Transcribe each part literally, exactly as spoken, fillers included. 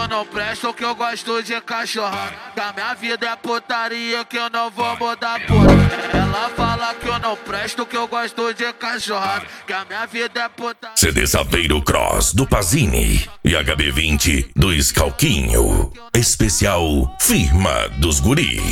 não presto, que eu gosto de cachorrada. Que a minha vida é putaria, que eu não vou mudar por. Ela fala que eu não presto, que eu gosto de cachorrada. Que a minha vida é putaria. C D Saveiro Cross do Pazini e H B vinte do Scalquinho. Especial Firma dos Guri.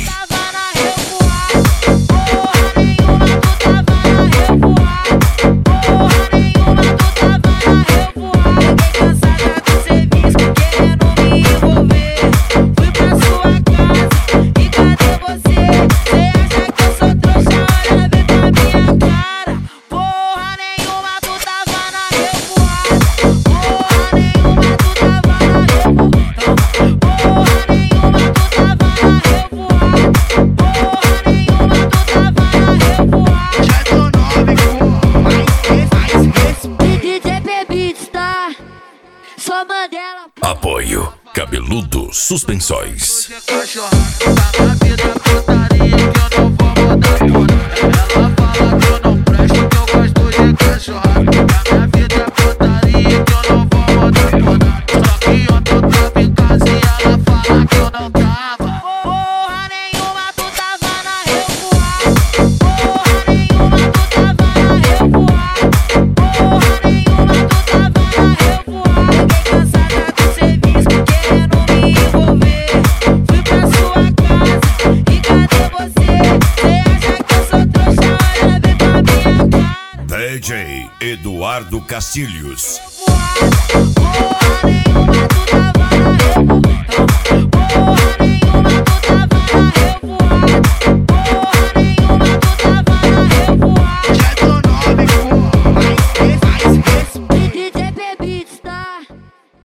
Apoio Cabeludo Suspensões. D J Eduardo Castilhos.